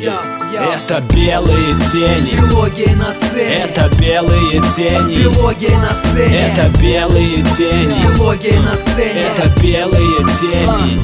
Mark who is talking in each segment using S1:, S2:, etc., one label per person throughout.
S1: Это белые тени.
S2: Трилогия на сцене.
S1: Это белые тени.
S2: Трилогия на сцене.
S1: Это белые тени.
S2: Трилогия на сцене.
S1: Это белые тени.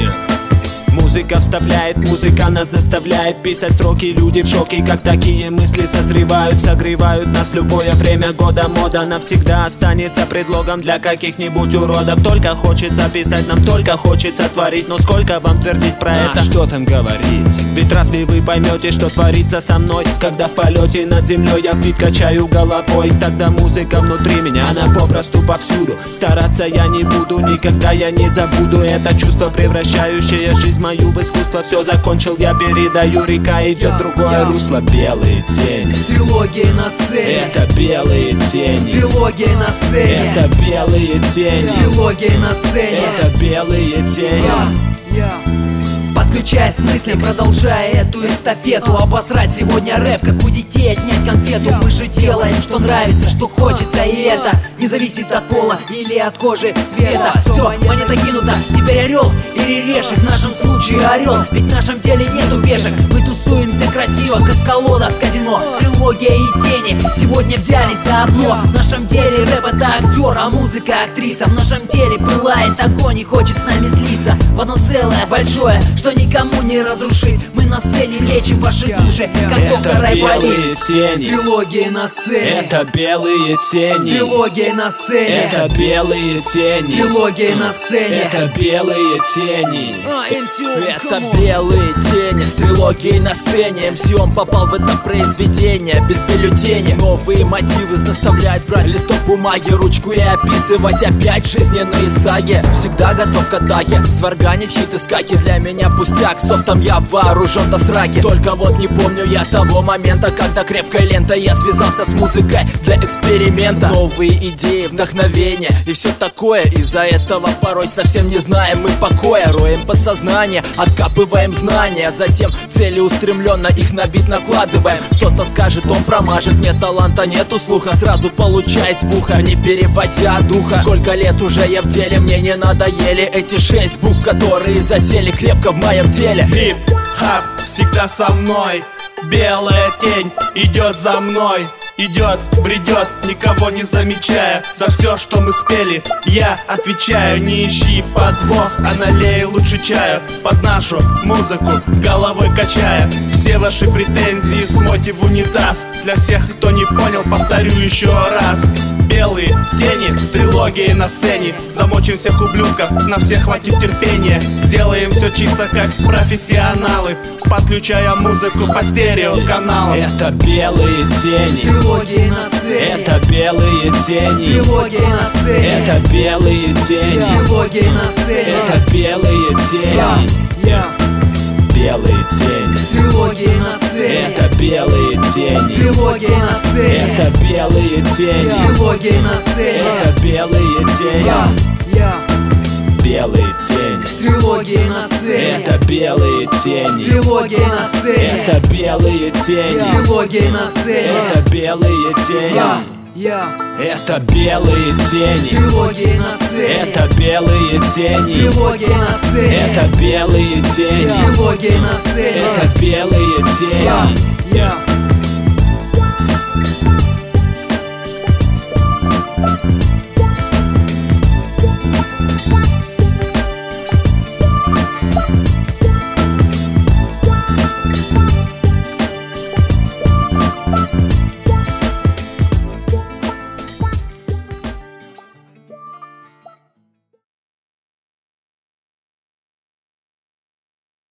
S1: Музыка вставляет, музыка нас заставляет писать строки. Люди в шоке, как такие мысли созревают. Согревают нас в любое время года. Мода навсегда останется предлогом для каких-нибудь уродов. Только хочется писать, нам только хочется творить. Но сколько вам твердить про это? Что там говорить? Ведь разве вы поймете, что творится со мной? Когда в полете над землей я бит качаю головой, тогда музыка внутри меня, она попросту повсюду. Стараться я не буду, никогда я не забуду это чувство, превращающее жизнь мою в искусство. Все закончил, я передаю, река идет другое русло. Белые тени.
S2: Трилогия на сцене.
S1: Это белые тени.
S2: Трилогия на сцене.
S1: Это белые тени.
S2: Трилогия на сцене.
S1: Это белые тени.
S2: Подключаясь к мыслям, продолжая эту эстафету. Обосрать сегодня рэп, как у детей отнять конфету. Мы же делаем, что нравится, что хочется. И это не зависит от пола или от кожи цвета. Все, монета кинута, теперь орел или решек. В нашем случае орел, ведь в нашем деле нету пешек. Мы тусуемся красиво, как колода в казино. Трилогия и тени сегодня взялись за одно. В нашем деле рэп это актер, а музыка актриса. В нашем теле пылает огонь и хочет с нами слиться в одно целое большое, что никому не разрушить. Мы на сцене лечим ваши души, как доктор Айболит. Трилогия на сцене.
S1: Это белые тени.
S2: Трилогия на сцене.
S1: Это белые тени.
S2: Трилогия на сцене.
S1: Это белые тени.
S3: Это белые тени с трилогией на сцене. МС попал в это произведение без бюллетеней. Новые мотивы заставляют брать листок бумаги, ручку и описывать опять жизненные саги. Всегда готов к атаке, сварганить хиты скаки. Для меня пустяк, софтом я вооружен до сраки. Только вот не помню я того момента, когда крепкой лентой я связался с музыкой для эксперимента. Новые идеи, вдохновение и все такое. Из-за этого порой совсем не знаем мы покоя. Роем подсознание, откапываем знания, затем целеустремленно их на бит накладываем. Кто-то скажет, он промажет, нет таланта, нету слуха, сразу получает в ухо, не переводя духа. Сколько лет уже я в деле, мне не надоели эти 6 букв, которые засели крепко в моем теле.
S4: Хип-хап всегда со мной. Белая тень идет за мной. Идет, бредет, никого не замечая. За все, что мы спели, я отвечаю. Не ищи подвох, а налей лучше чаю. Под нашу музыку головой качая. Все ваши претензии смойте в унитаз. Для всех, кто не понял, повторю еще раз. Белые тени с трилогией на сцене. Замочим всех ублюдков, на всех хватит терпения. Сделаем все чисто как профессионалы, подключая музыку по стереоканалам.
S1: Это белые тени.
S2: Трилогия на сцене.
S1: Это белые тени.
S2: Трилогия на сцене.
S1: Это белые тени.
S2: Трилогия на сцене.
S1: Это белые тени. Белые тени.
S2: Трилогия на сцене.
S1: Это белые тени.
S2: Трилогия на сцене.
S1: Это белые тени.
S2: Трилогия на сцене.
S1: Это белые тени. Белые тени.
S2: Трилогия на сцене.
S1: Это белые тени.
S2: Трилогия на сцене.
S1: Это белые тени.
S2: Трилогия на сцене.
S1: Это белые тени. Это белые тени.
S2: Трилогия на сцене.
S1: Это белые тени.
S2: Трилогия на сцене.
S1: Это белые тени.
S2: Трилогия на сцене.
S1: Это белые тени.